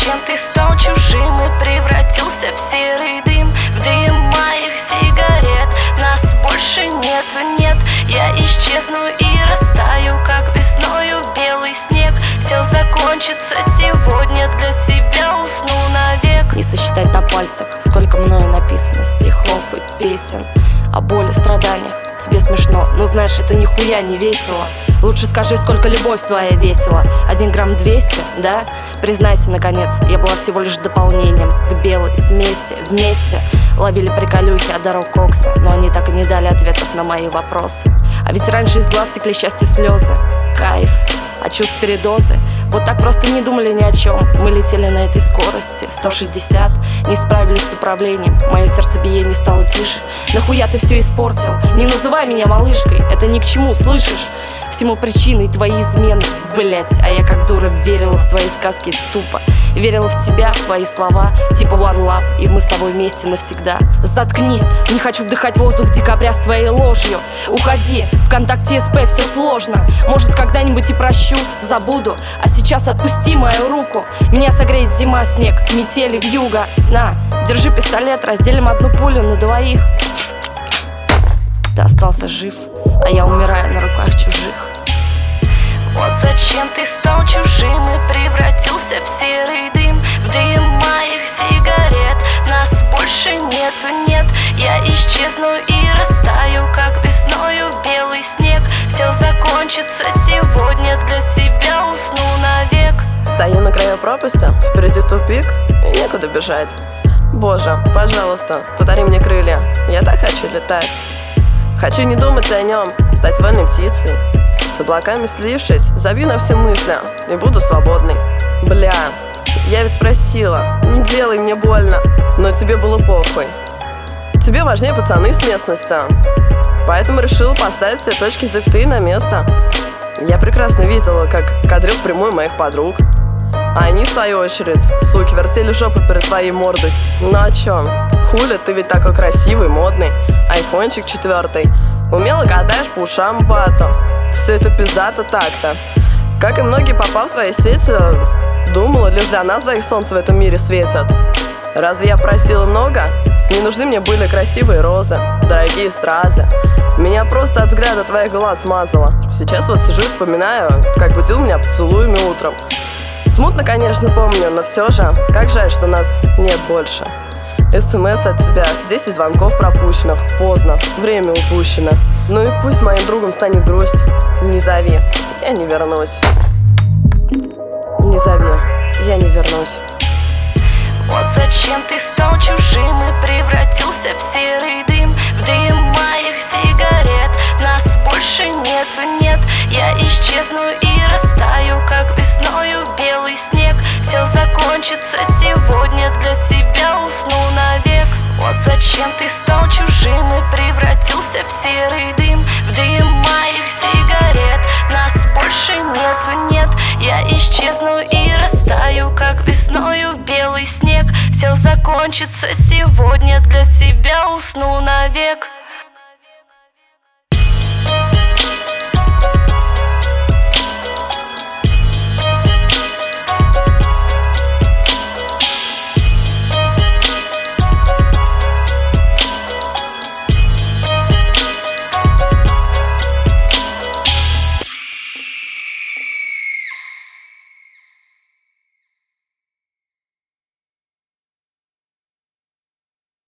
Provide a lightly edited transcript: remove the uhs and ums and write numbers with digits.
зачем ты стал чужим и превратился в серый дым, в дым моих сигарет? Нас больше нет, нет. Я исчезну и растаю, как весною белый снег. Все закончится сегодня, для тебя усну навек. Не сосчитать на пальцах, сколько мною написано стихов и песен о боли, страданиях. Тебе смешно, но знаешь, это нихуя не весело. Лучше скажи, сколько любовь твоя весила. 1 грамм 200, да? Признайся, наконец, я была всего лишь дополнением к белой смеси. Вместе ловили приколюхи от дорог кокса, но они так и не дали ответов на мои вопросы. А ведь раньше из глаз текли счастье слезы. Кайф от чувств передозы. Вот так просто не думали ни о чем. Мы летели на этой скорости 160, не справились с управлением. Мое сердцебиение стало тише. Нахуя ты все испортил? Не называй меня малышкой, это ни к чему, слышишь? Всему причиной твои измены, блять. А я как дура верила в твои сказки тупо. Верила в тебя, в твои слова, типа one love, и мы с тобой вместе навсегда. Заткнись, не хочу вдыхать воздух декабря с твоей ложью. Уходи, ВКонтакте СП, все сложно. Может, когда-нибудь и прощу, забуду. А сейчас отпусти мою руку. Меня согреет зима, снег, метели, вьюга. На, держи пистолет, разделим одну пулю на двоих. Ты остался жив, а я умираю на руках чужих. Вот зачем ты стал чужим и превратился в серый дым, в дым моих сигарет. Нас больше нет, нет. Я исчезну и растаю, как весною белый снег. Все закончится сегодня, для тебя усну навек. Стою на краю пропасти, впереди тупик, и некуда бежать. Боже, пожалуйста, подари мне крылья, я так хочу летать. Хочу не думать о нем, стать вольной птицей. С облаками слившись, забью на все мысли и буду свободной. Бля, я ведь просила, не делай мне больно, но тебе было похуй. Тебе важнее пацаны с местности, поэтому решила поставить все точки запятые на место. Я прекрасно видела, как кадрил прямой моих подруг, а они, в свою очередь, суки, вертели жопу перед твоей мордой. Ну а чё? Хули, ты ведь такой красивый, модный. Айфончик 4, умело катаешь по ушам вату. Все это пиздато так-то. Как и многие, попав в твои сети, думала, лишь для нас двоих солнце в этом мире светит. Разве я просила много? Не нужны мне были красивые розы, дорогие стразы. Меня просто от взгляда твоих глаз мазало. Сейчас вот сижу и вспоминаю, как будил меня поцелуями утром. Смутно, конечно, помню, но все же, как жаль, что нас нет больше. СМС от тебя, 10 звонков пропущенных, поздно, время упущено. Ну и пусть моим другом станет грусть. Не зови, я не вернусь. Не зови, я не вернусь. Вот зачем ты стал чужим и превратился в серый дым, в дым моих сигарет. Нас больше нет, нет. Я исчезну и растаю, как весною белый снег. Все закончится сегодня, для тебя усну навек. Вот зачем ты стал чужим и превратился в серый дым, в дым моих сигарет. Нас больше нет, нет. Я исчезну и растаю, как весною белый снег. Все закончится сегодня, для тебя усну навек.